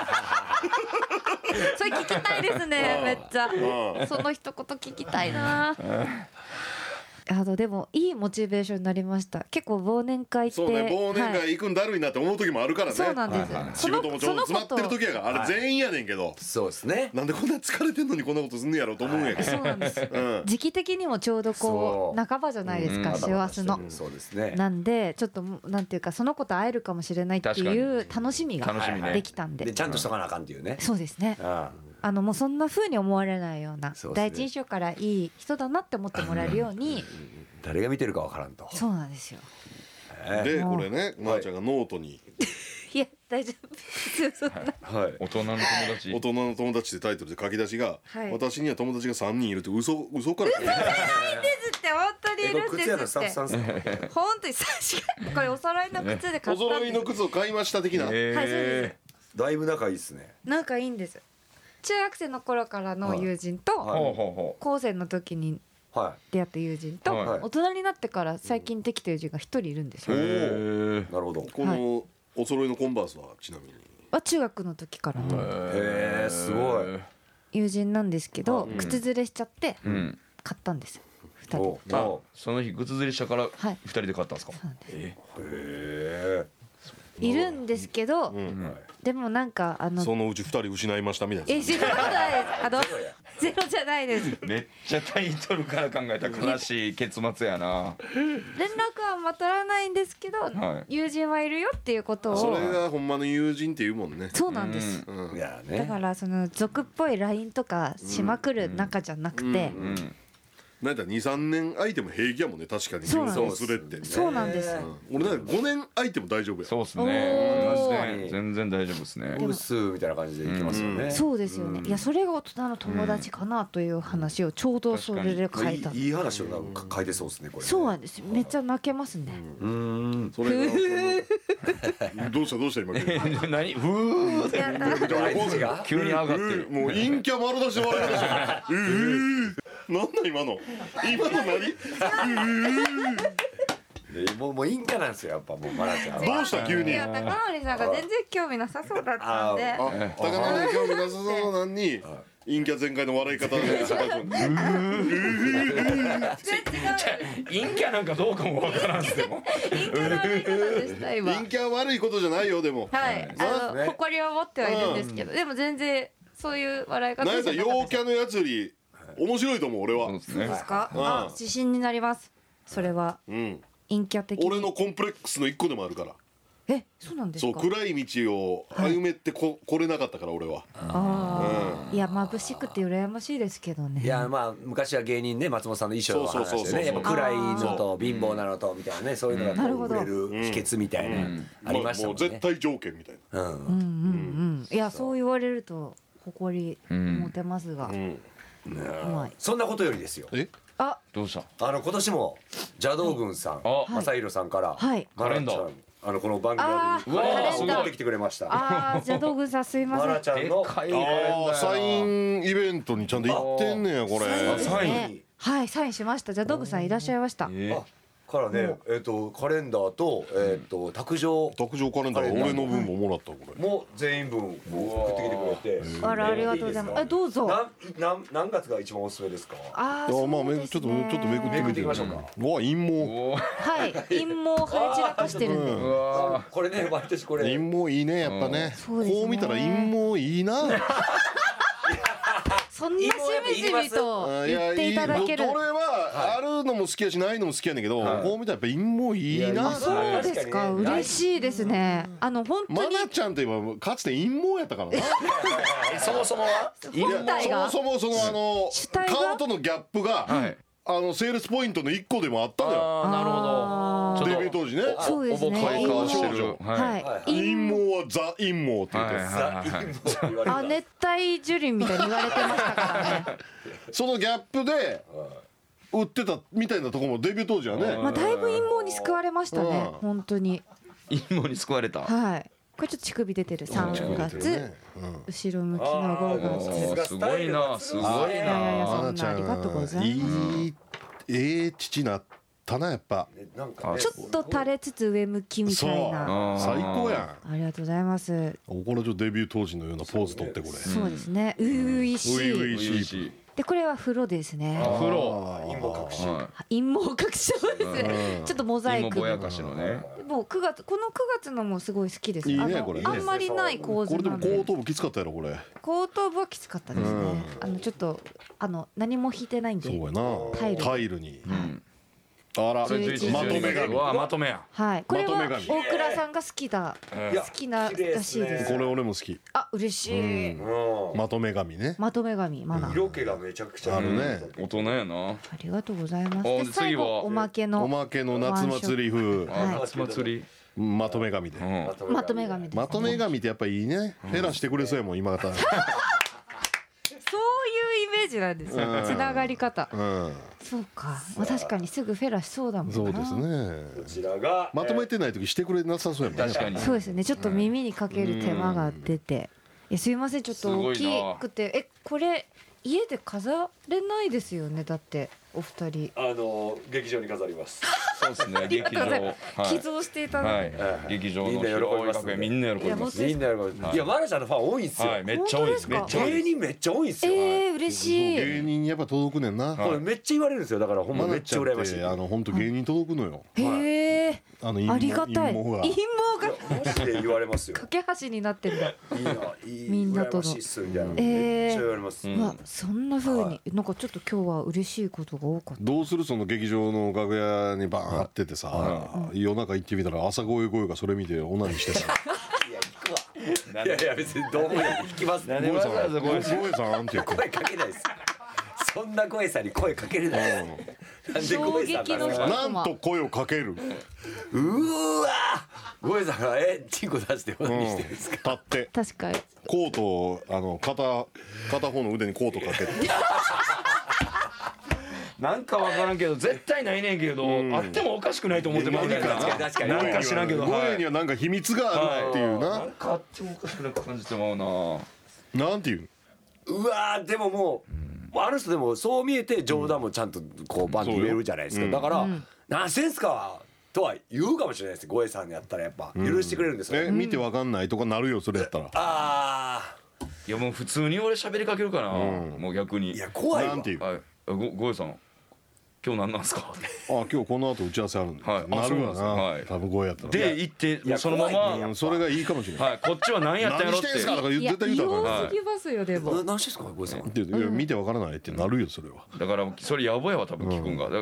それ聞きたいですねめっちゃその一言聞きたいな。でもいいモチベーションになりました。結構忘年会ってそうね忘年はい会行くんだるいなって思う時もあるからねそうなんです仕事もちょうど詰まってる時やからあれ全員やねんけどそうですねなんでこんな疲れてんのにこんなことすんねやろうと思うんやけどそうなんですうん時期的にもちょうどこそうう半ばじゃないですかうん師走の。 そうですねなんでちょっとなんていうかその子と会えるかもしれないっていう楽しみが楽しみねできたんで。 でちゃんとしとかなあかんっていうねそうですね。 あもうそんな風に思われないようなそうですね第一印象からいい人だなって思ってもらえるように誰が見てるかわからんとそうなんですよ。 でこれねまーちゃんがノートにいや大丈夫ですよそんな。 はい大人の友達大人の友達ってタイトルで書き出しがはい私には友達が3人いるって嘘から書いてですって本当にいこれるん靴屋のスタッフですってさんですか本当に確かにこれお揃いの靴で買おったんです揃いの靴を買いました的なはいそうですだいぶ仲いいですねなんかいいんです。中学生の頃からの友人とはいほうほうほ高専の時には出会った友人とはい大人になってから最近できた友人が一人いるんですうよ。 へえいなるほどこのお揃いのコンバースはちなみに中学の時からのへえすごい友人なんですけどうん靴ずれしちゃってうん買ったんですよ2人。 おあおその日靴ずれしたからはい二人で買ったんですかそうなんですへえいるんですけどうんでもなんかそのうち2人失いましたみたいなそんなことないですゼロじゃないです。 めっちゃタイトルから考えたら悲しい結末やな連絡はまとらないんですけど、 は友人はいるよっていうことそをれがほんまの友人っていうもんねそうなんです、 うんいやだねからその俗っぽい LINE とかしまくる仲じゃなくて、 うんなんだ23年空いても平気やもんね確かにそうなんですそれってそうなんです、 俺なんか5年空いても大丈夫やそうっすおねー全然大丈夫ですねブースみたいな感じでいきますよねそうですよね、いやそれが大人の友達かなという話をちょうどそれで書いた、 いい話をなんか書いてそうですねこれねそうなんですよめっちゃ泣けますね、 それがどうした今何ふーいやだあいつが急に上がってるもう陰キャ丸出しで笑いましたねなんだ今の何もう陰キャなんですよやっぱもうマナちゃんどはうした急にいや高森さんが全然興味なさそうだったんであ高野に興味なさそうなのに陰キャ全開の笑い方で全然違う陰キャなんかどうかもわからんすよ陰キャの悪い方でした今陰キャ悪いことじゃないよでもはいそうですね誇りを持ってはいるんですけど、でも全然そういう笑い方なんやったらじゃなかったです陽キャのやつより面白いと思う俺はそうですねか、 うんあ自信になりますそれはうん陰キャ的に俺のコンプレックスの一個でもあるからそうなんですか。 そう暗い道を歩めて来れなかったから俺は。 いや眩しくて羨ましいですけどね。 いやまあ昔は芸人ね松本さんの衣装の話でねやっぱ暗いのと貧乏なのとみたいなねそういうのが売れる秘訣みたいなありましたもんね。 もう絶対条件みたいな。 いやそう言われると誇り持てますが、うまい。 そんなことよりですよ。 どうした？ 今年も邪道軍さん正弘さんからカレンダーこの番組に持ってきてくれました。 邪道軍さんすいません。 マラちゃんのサインイベントにちゃんと行ってんねやこれ。 サインはいサインしました。邪道軍さんいらっしゃいました。 からねカレンダーと卓上カレンダー俺の分ももらったこれ。 も全員分送ってきてくれて。 あらありがとうございます。どうぞ。 何月が一番おすすめですか。 まあちょっとめくってみてみましょうか。 わ陰謀。 はい陰謀生え散らかしてるんで。 これね毎年これ陰謀いいねやっぱね。こう見たら陰謀いいな。 そんなしみじみと言っていただける。 俺はあるのも好きやしないのも好きやねんけど、こう見たらやっぱ陰謀いいな。 そうですか。嬉しいですね。本当にマナちゃんといえばかつて陰謀やったからな。 そもそもは本体がそもそも顔とのギャップがセールスポイントの1個でもあったのよ。 なるほど。 デビュー当時ね。 そうですね。 おぼかい顔してる。 陰謀はザ陰謀って言って、 熱帯樹林みたいに言われてましたからね。 そのギャップで売ってたみたいなところもデビュー当時はね。 だいぶ陰謀に救われましたね。本当に。 陰謀に救われた。 はい。これちょっと乳首出てる3月、後ろ向きの5月。 すごいなすごいな。 そんなありがとうございます。 いい父なったなやっぱ。 ちょっと垂れつつ上向きみたいな。 最高やん。 ありがとうございます。 これちょっとデビュー当時のようなポーズ取ってこれ。 そうですね。初々しい。でこれは風呂ですね。 風呂。 陰謀隠し。 陰謀隠しですね。ちょっとモザイク。 ぼやかしのね。 もうこの9月のもすごい好きです。 いいねこれ。 あんまりない構図なんで。 これでも後頭部きつかったやろこれ。 後頭部はきつかったですね。ちょっと何も引いてないんで。 そうやな。タイルに。あらまとめ紙。 まとめや。 はい。これは大倉さんが好きならしいです。 これ俺も好き。 嬉しい。 まとめ紙ね。 まとめ紙マナ。 色気がめちゃくちゃあるね。 大人やな。 ありがとうございます。最後おまけの夏祭り風。 夏祭り。 まとめ紙で。 まとめ紙です。 まとめ紙ってやっぱいいね。減らしてくれそうやもん今方。 そういうイメージなんですよ。つながり方。そうか。確かにすぐフェラしそうだもんな。 そうですね。 こちらがまとめてない時してくれなさそうやもんね。 確かに。 そうですね。ちょっと耳にかける手間が出て。すいませんちょっと大きくてこれ家で飾れないですよね。だってお二人劇場に飾ります。 そうですね。劇場寄贈していただいて劇場の広い楽屋みんな喜びます。 みんな喜びます。いやマナちゃんのファン多いんですよ。 めっちゃ多いです。 芸人めっちゃ多いんですよ。 嬉しい。 芸人にやっぱ届くねんな。 これめっちゃ言われるんですよ。だからほんまめっちゃ羨ましい。 本当芸人届くのよ。 へえ。ありがたい。陰謀がマジで言われますよ。 架け橋になってる。 みんなとの。めっちゃ言われます。 そんな風になんかちょっと今日は嬉しいことが多かった。 どうするその劇場の楽屋にバーン張っててさ、夜中行ってみたら朝声がそれ見てオナニーしてた。 いや別にどうも引きますね。 ゴエさんって声かけないです。そんなゴエさんに声かけれない。なんでゴエさんなんと声をかける。 うわゴエさんがチンコ出してオナニーしてるんですか。 立って確かにコートを片方の腕にコートかけて。 なんかわからんけど絶対ないねんけどあってもおかしくないと思ってまうねんな。 確かになんか知らんけどゴエにはなんか秘密があるっていうな。 なんかあってもおかしくなく感じてまうな。 なんていう。 うわでももうあの人でもそう見えて冗談もちゃんとこうバンって言えるじゃないですか。だから何してんすかとは言うかもしれないです。ゴエさんにやったらやっぱ許してくれるんですよ。 見てわかんないとかなるよそれやったら。 いやもう普通に俺喋りかけるかな。もう逆に。 いや怖いわ。 なんていう。 ゴエさん今日何なんすか。 今日この後打ち合わせあるんで。なるわな。多分ゴエやったら。 で行ってそのままそれがいいかもしれない。 こっちは何やったんやろって。 何してんすかとか絶対言うたら。 多すぎますよでも。 何してんすかゴエさん。 見てわからないってなるよそれは。 だからそれやばいわ多分聞くんが。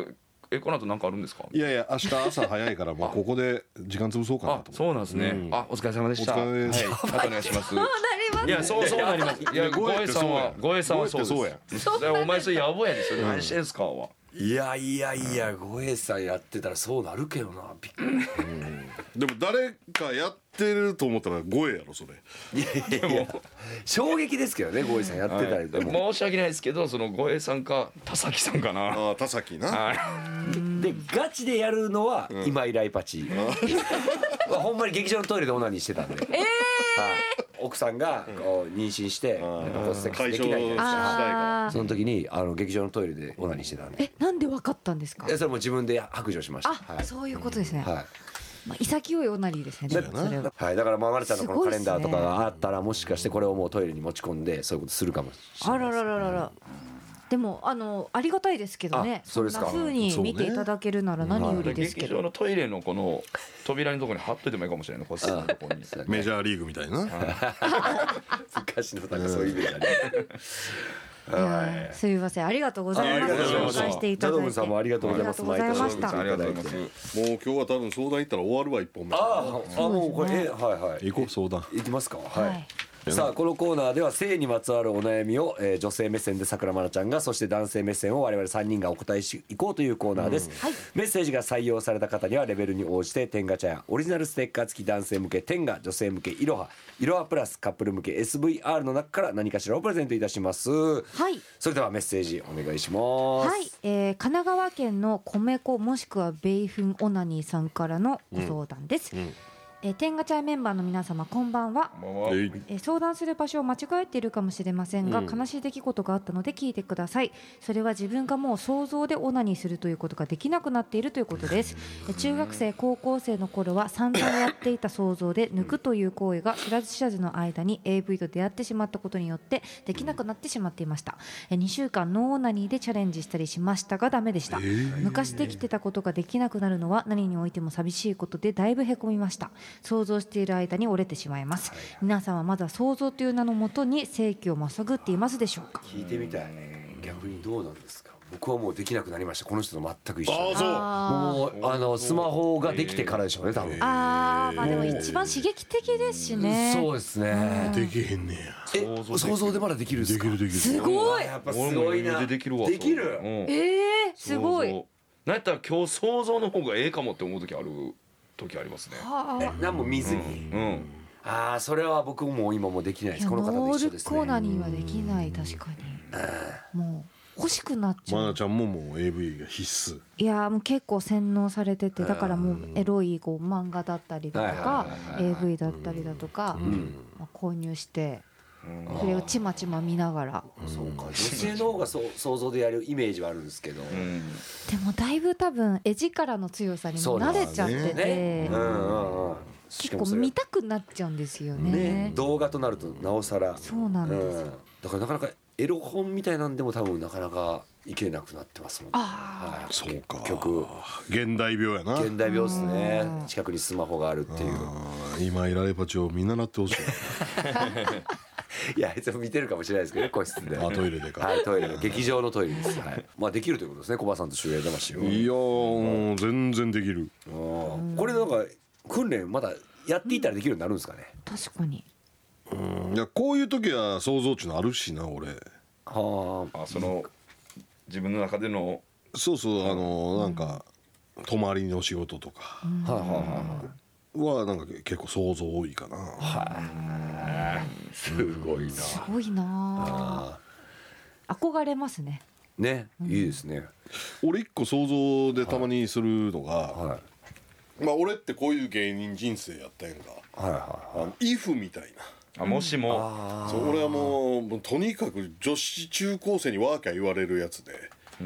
この後なんかあるんですか？ いやいや明日朝早いからもうここで時間潰そうかなと思って。 そうなんですね、お疲れ様でした。 お疲れ様ですはい、またお願いします。 そうなりますいやそうなります。いやゴエさんはそうやです。お前それ野暮やでそれ何してんすかは。 いやいやいや、ゴエさんやってたらそうなるけどな。びっくり。 でも誰かやってると思ったら5やろそれ。 いやいや衝撃ですけどね、ゴエさんやってたりでも。 申し訳ないですけどそのゴエさんか田崎さんかな。 ああ田崎な。 はいでガチでやるのは今井ライパチ。ほんまに劇場のトイレでオナニーしてたんで。はい奥さんがこう妊娠してセックスできないじゃないですか。 あその時に劇場のトイレでオナニーしてたんで。 なんでわかったんですか？ それも自分で白状しました。 あ、そういうことですね。 はいまあ潔いオナニーですね。でもそれは。 はい、だからまるちゃんのこのカレンダーとかすごいっすねがあったらもしかしてこれをもうトイレに持ち込んでそういうことするかもしれない。 あららららら。でもありがたいですけどね。 あそうですかんな風に見ていただけるなら何よりですけど。 劇場のトイレのこの扉のところに貼っといてもいいかもしれない。こうのところに。 メジャーリーグみたいな。 昔のなんかそういうイメージある。 いやすみません、ありがとうございます。紹介していただいて。 ジャドムさんもありがとうございます。 ありがとうございました。 ありがとうございます。 もう今日は多分相談行ったら終わるわ1本目。 もうこれはいはい行こう相談。 行きますか。 ははいい。さあこのコーナーでは性にまつわるお悩みを女性目線で桜まなちゃんがそして男性目線を我々3人がお答えしていこうというコーナーです。メッセージが採用された方にはレベルに応じて天ガチャやオリジナルステッカー付き男性向け天ガ女性向けいろはプラスカップル向け SVR の中から何かしらをプレゼントいたします。 はいそれではメッセージお願いします。 はい、神奈川県の米粉もしくはベイフンオナニーさんからのご相談です。天ガチャメンバーの皆様こんばんは。相談する場所を間違えているかもしれませんが、悲しい出来事があったので聞いてください。それは自分がもう想像でオナニーするということができなくなっているということです。中学生高校生の頃は散々やっていた想像で抜くという行為が知らず知らずの間に AV と出会ってしまったことによってできなくなってしまっていました。2週間ノーオナニーでチャレンジしたりしましたがダメでした。昔できてたことができなくなるのは何においても寂しいことでだいぶへこみました。想像している間に折れてしまいます。皆さんはまだ想像という名のもとに性器をまさぐっていますでしょうか？ 聞いてみたい。逆にどうなんですか？僕はもうできなくなりました。この人と全く一緒。もうスマホができてからでしょうね多分。 まあでも一番刺激的ですしね。 そうですね。 できへんねや。 想像でまだできるんですか？ できる。 すごい。 やっぱすごいな。 できるわ。 できる。 すごい。 なんやったら今日想像の方がええかもって思う時ある時ありますね。 何も見ずに。それは僕も今もできないです。この方と一緒ですね。 ノールコーナーにはできない。確かにもう欲しくなっちゃう。 まなちゃんももう AV が必須。 いやもう結構洗脳されてて、だからもうエロいこう漫画だったりだとか AV だったりだとか購入してそれをちまちま見ながら。 そうか。女性の方が想像でやるイメージはあるんですけど。 でもだいぶ多分絵力の強さにも慣れちゃってて。結構見たくなっちゃうんですよね。 動画となるとなおさら。 そうなんです。 だからなかなかエロ本みたいなんでも多分なかなかいけなくなってますもんね。 そうか。 曲現代病やな。 現代病ですね。近くにスマホがあるっていう。 今いられパチを見習ってほしい。 いや、いつも見てるかもしれないですけどね、個室で。 トイレでか。 はい、トイレの劇場のトイレです。はい。まあできるということですね、小林さんと周平魂を。 いやー、全然できる。 これなんか訓練まだやっていたらできるようになるんですかね。 確かに。 いやこういう時は想像中のあるしな俺。 その自分の中での。 そうなんか泊まりの仕事とか。はなんか結構想像多いかな。 すごいな。 すごいな。憧れますね。 ね、いいですね。 俺一個想像でたまにするのが、まあ俺ってこういう芸人人生やったやんか。イフみたいな。 もしも。 そう俺はもうとにかく女子中高生にワーキャー言われるやつで。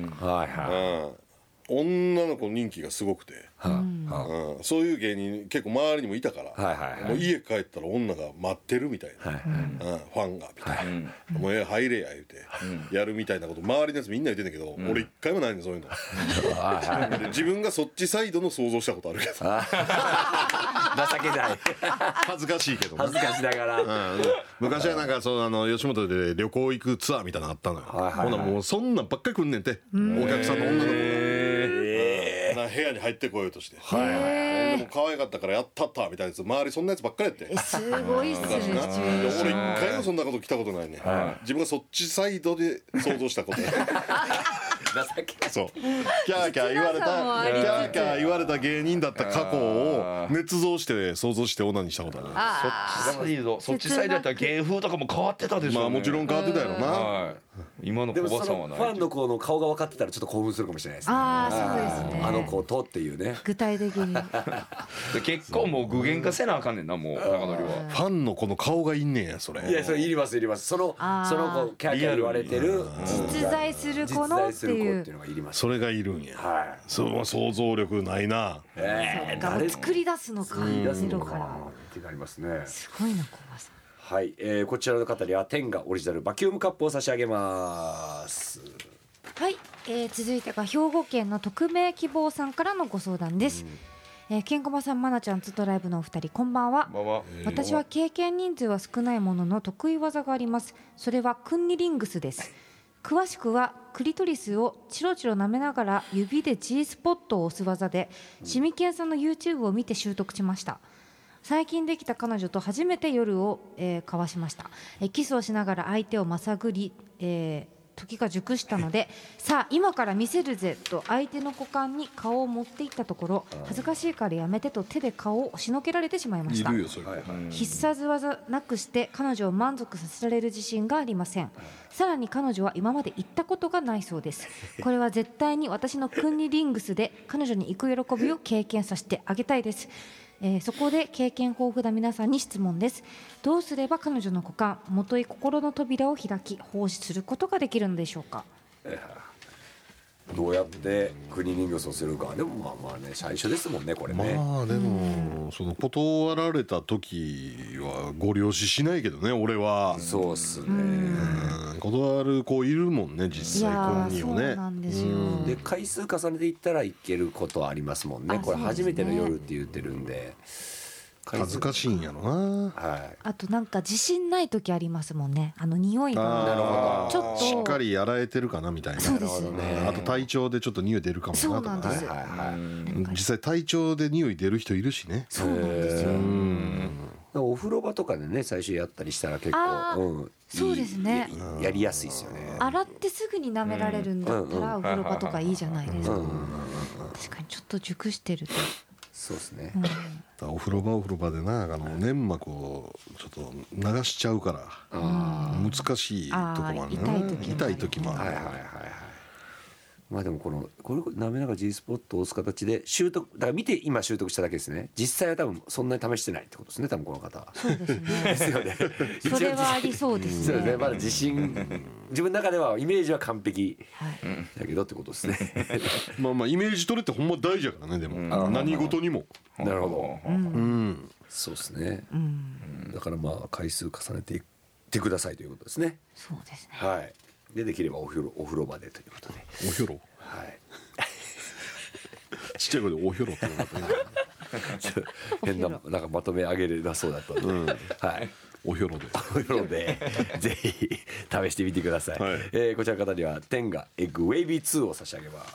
女の子の人気がすごくて、そういう芸人結構周りにもいたから、もう家帰ったら女が待ってるみたいな、ファンがみたいな、もう入れや言うてやるみたいなこと周りのやつみんな言ってんだけど、俺一回もないねんそういうの。自分がそっちサイドの想像したことあるけど、 情けない。 恥ずかしいけど恥ずかしながら。 昔はなんか吉本で旅行行くツアーみたいなのあったのよ。ほなもうそんなんばっかり来んねんて、お客さんの女の子が。 な部屋に入ってこようとして、 へでも可愛かったからやったったみたいなやつ、周りそんなやつばっかりやって。 すごいっすねシチュエーシ俺ョン。 一回もそんなこと来たことないね、自分がそっちサイドで想像したこと情けない。 そうキャーキャー言われたキ切なさもありつつャーキャー言われた芸人だった過去を捏造して想像してオナニーしたことある。 そっちサイドやったら芸風とかも変わってたでしょうね。 まあもちろん変わってたやろな。 はい今のでも小バさんそのフはないァンの子の顔が分かってたらちょっと興奮するかもしれないですね。 ああそうですね。 あの子とっていうね。 具体的に。 で結構もう具現化せなあかんねんなもう中則は。 ファンのこの顔がいんねんやそれ。 いやそれいりますいります。その子キャーキャー言われてる実在する子のっていうのがいります。 それがいるんや。 はい。 そう想像力ないな。 が作り出すのかゼロから。 ってなりますね。 すごいな小バさん。 はい、こちらの方には天がオリジナルバキュームカップを差し上げます。 はい、続いてが兵庫県の匿名希望さんからのご相談です。ケンコバさん、マナちゃん、ツトライブのお二人、こんばんは。私は経験人数は少ないものの得意技があります。それはクンニリングスです。詳しくはクリトリスをチロチロ舐めながら指で G スポットを押す技で、シミケンさんの YouTube を見て習得しました。最近できた彼女と初めて夜を、交わしました。キスをしながら相手をまさぐり、時が熟したのでさあ今から見せるぜと相手の股間に顔を持っていったところ、恥ずかしいからやめてと手で顔を押しのけられてしまいました。 いるよそれ。 必殺技なくして彼女を満足させられる自信がありません。さらに彼女は今まで行ったことがないそうです。これは絶対に私のクンニリングスで彼女に行く喜びを経験させてあげたいです。そこで経験豊富な皆さんに質問です。どうすれば彼女の股間、もとい心の扉を開き奉仕することができるのでしょうか。 どうやってクリーニングをするか。でもまあね最初ですもんねこれね。 まあでも、その断られた時はご了承しないけどね俺は。 そうっすね。 断る子いるもんね実際コンニをね。 そうなんですよ。 で回数重ねていったらいけることはありますもんね。これ初めての夜って言ってるんで恥ずかしいんやろな。 あとなんか自信ない時ありますもんね。匂いがちょっとしっかり洗えてるかなみたいな。 そうですね。 あと体調でちょっと匂い出るかもなとか。 そうなんです。 実際体調で匂い出る人いるしね。 そうなんですよ。 お風呂場とかでね最初やったりしたら結構そうですね。 やりやすいですよね。 洗ってすぐに舐められるんだったらお風呂場とかいいじゃないですか。確かにちょっと熟してると。 そうですね。 お風呂場でな粘膜をちょっと流しちゃうから難しいとこもあるね。痛い時もある。 まあでもこれ舐めながら G スポットを押す形で習得だから見て今習得しただけですね。実際は多分そんなに試してないってことですね多分この方は。 そうですね。 ですよね。 それはありそうですそうですね。 ね。 まだ自信自分の中ではイメージは完璧だけどってことですね。 まあイメージ取れってほんま大事やからねでも何事にも。 なるほど。そうですね。だからまあ回数重ねていってくださいということですね。 そうですね。 はい。できればお風呂場でということで。 お風呂。 はい。 ちっちゃい声でお風呂って言うのがね。 変ななんかまとめ上げれなそうだったので、はい。 お風呂で。 お風呂でぜひ試してみてください。こちらの方には天がエッグウェイビー2を差し上げます。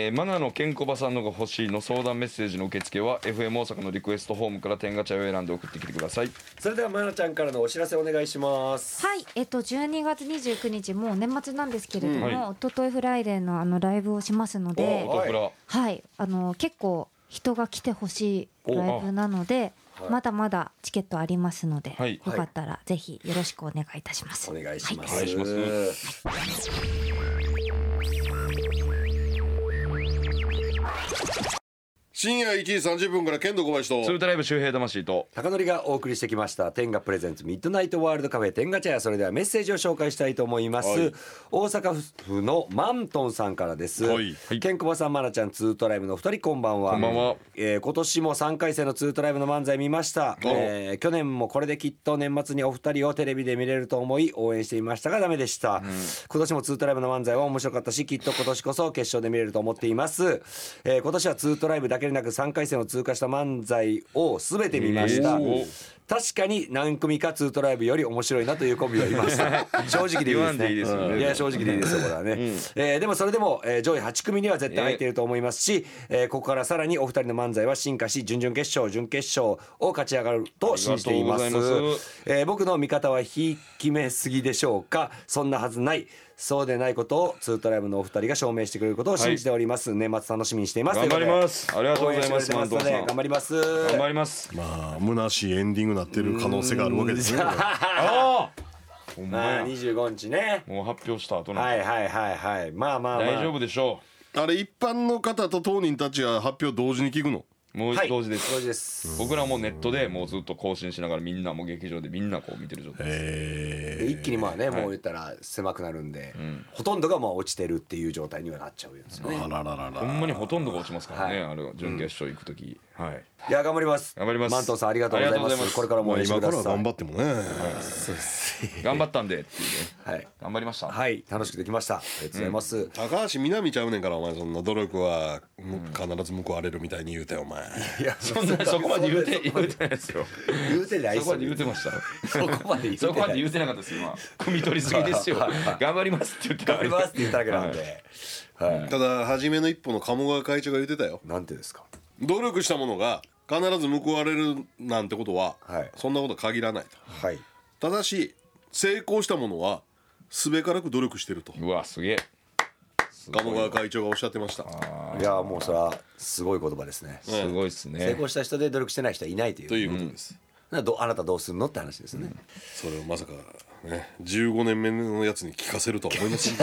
マナのケンコバさんのが欲しいの相談メッセージの受付は FM 大阪のリクエストホームから天ガチャを選んで送ってきてください。 それではマナちゃんからのお知らせお願いします。 はい、12月29日もう年末なんですけれども、おとといフライデーのライブをしますので、はい、結構人が来てほしいライブなので。まだまだチケットありますので、よかったらぜひよろしくお願いいたします。 お願いします。 お願いします。 深夜1時30分から剣道小林とツートライブ周平魂と高則がお送りしてきました天がプレゼンツミッドナイトワールドカフェ天ガチャ。それではメッセージを紹介したいと思います。大阪府のマントンさんからです。ケンコバさん、マナちゃん、ツートライブのお二人こんばんは。 こんばんは。 今年も3回生のツートライブの漫才見ました。去年もこれできっと年末にお二人をテレビで見れると思い応援していましたがダメでした。今年もツートライブの漫才は面白かったし、きっと今年こそ決勝で見れると思っています。今年はツートライブだけでなく3回戦を通過した漫才を全て見ました。 確かに何組かツートライブより面白いなというコンビがいました正直でいいですね。 言わんでいいですよねいや正直でいいですよこれはね、でもそれでも、上位8組には絶対入っていると思いますし、ここからさらにお二人の漫才は進化し準々決勝準決勝を勝ち上がると信じています。 ありがとうございます。 僕の見方はひいきめすぎでしょうか。そんなはずない。そうでないことをツートライブのお二人が証明してくれることを信じております、年末楽しみにしています。 頑張ります。ありがとうございます。 応援してくれてますので頑張ります。 頑張ります。 まあ虚しいエンディングになってる可能性があるわけですね。 ああ。ほんままあや。 25日ね。 もう発表した後なんではいはいはいはい。まあまあまあ大丈夫でしょあれ一般の方と当人たちが発表同時に聞くの？ う。もうはい同時です。 同時です。 僕らもネットでもうずっと更新しながらみんなもう劇場でみんなこう見てる状態です。 で一気にまあね、もう言ったら狭くなるんで、ほとんどがもう落ちてるっていう状態にはなっちゃうんですよね。 あらららら。 ほんまにほとんどが落ちますからね、 はあれ準決勝行く時、はいいや頑張ります。 頑張りますマントンさんありがとうございます。 ありがとうございますこれからも応援して今ください。 から頑張ってもね。 頑張ったんでっていうねはい頑張りました。 はい楽しくできました。ありがとうございます。 高橋みなみちゃうねんから、お前そんな努力は必ず報われるみたいに言うてお前。 いやそんなそこまで言うてないですよ。 言うてないっすよそこまで言うてました。 そこまで言うてそこまでない。 言うてなかったです今。汲み取りすぎですよ。頑張りますって言って頑張りますって言っただけなんで。はい。 ただ初めの一歩の鴨川会長が言ってたよ。 なんてですか。 努力したものが必ず報われるなんてことは、 はいそんなことは限らないと。 はい。 ただし成功したものはすべからく努力してるとうわすげえ。 鴨川会長がおっしゃってました。 いやもうそれはすごい言葉ですね。 すごいですね。 成功した人で努力してない人はいないという。 ということです、 あなたどうするのって話ですね。 それをまさかね15年目のやつに聞かせるとは思います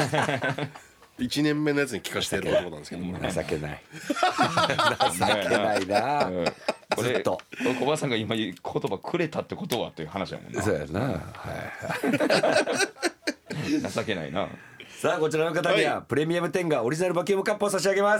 1年目のやつに聞かせてやる男なんですけどもね。 情けない。情けないな。 これずっと小林さんが今言葉くれたってことはっていう話やもんな。 そうやな。はい。 情けないな。 さあこちらの方には、 はプレミアム10がオリジナルバキュームカップを差し上げます、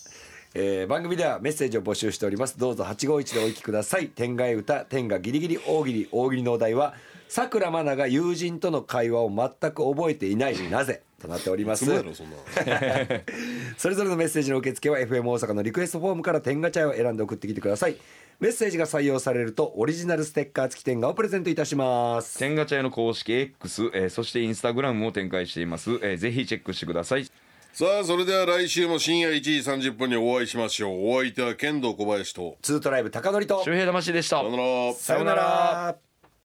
番組ではメッセージを募集しております。どうぞ851でお聞きください。天外歌天がギリギリ大喜利大喜利のお題はさくらまなが友人との会話を全く覚えていないなぜとなっております。 つもやろそんなそれぞれのメッセージの受付は FM 大阪のリクエストフォームから天ガチャを選んで送ってきてください。メッセージが採用されるとオリジナルステッカー付き天ガをプレゼントいたします。 天ガチャの公式 X、そしてインスタグラムも展開しています、ぜひチェックしてください。 さあそれでは来週も深夜1時30分にお会いしましょう。お相手は剣道小林とツートライブ高典と周平魂でした。 さよなら。 さよなら。